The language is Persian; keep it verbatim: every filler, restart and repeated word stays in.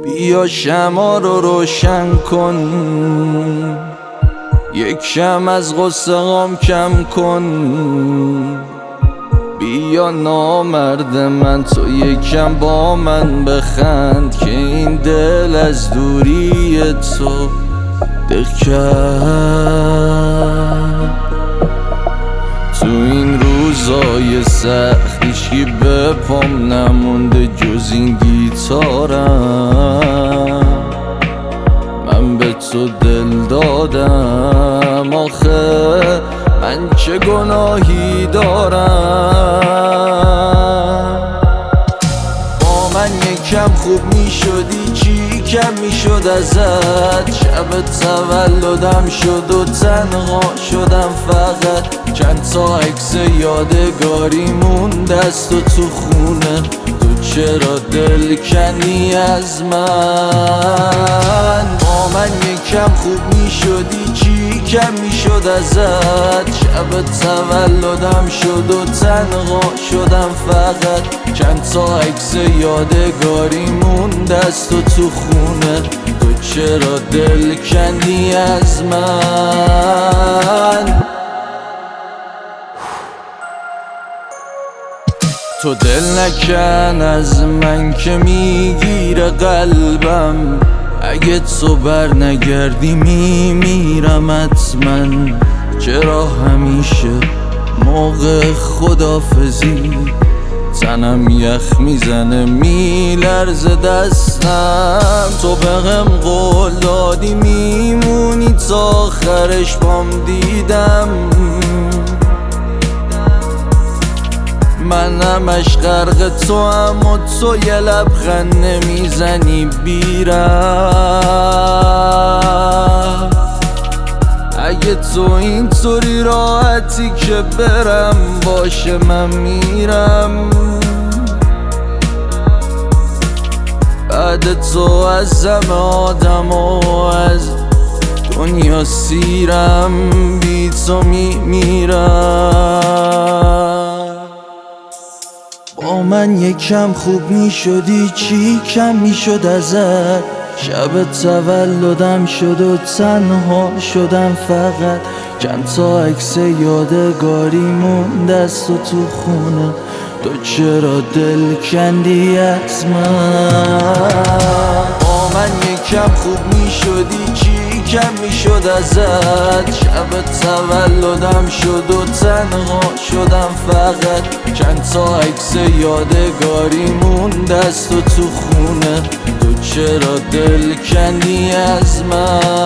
بیا شمع رو روشن کن، یک کم از غصه غم کم کن. بیا نامرد من، تو یکم با من بخند که این دل از دوری تو دق کرد. تو این روزای سخت هیچکی به پام نمونده جز این گیتارم. من به تو دل دادم، آخه من چه گناهی دارم؟ با من یکم خوب می شدی چی کم می شد ازت؟ شب تولدم شد و تنها شدم فقط. چند تا عکس یادگاری موند از تو تو خونه، تو چرا دل کنی از من؟ با من یکم خوب می شدی چی کم می شد ازت؟ شب تولدم شد و تنها شدم فقط. چند تا عکس یادگاری موند از تو تو خونه، تو چرا دل کنی از من؟ تو دل نکن از من که میگیره قلبم، اگه تو بر نگردی میمیرم حتما. چرا همیشه موقع خدافزی تنم یخ میزنه میلرزه دستم؟ تو بهم قول دادی میمونی تا آخرش، بام دیدم من همش غرق تو هم و تو یه لبخند نمیزنی بیرم. اگه تو اینطوری راحتی که برم باشه من میرم. بعد تو از همه آدم و از دنیا سیرم، بی تو میمیرم. با من یکم خوب می شدی چی کم می شد ازت؟ شب تولدم شد و تنها شدم فقط. چند تا عکس یادگاری موند از تو تو خونه، تو چرا دل کندی از من؟ با من یکم خوب می شدی چی کم می شد ازت؟ شب تولدم شد و تنها شدم فقط. چند تا عکس یادگاری موند از تو تو خونه، تو چرا دل کندی از من؟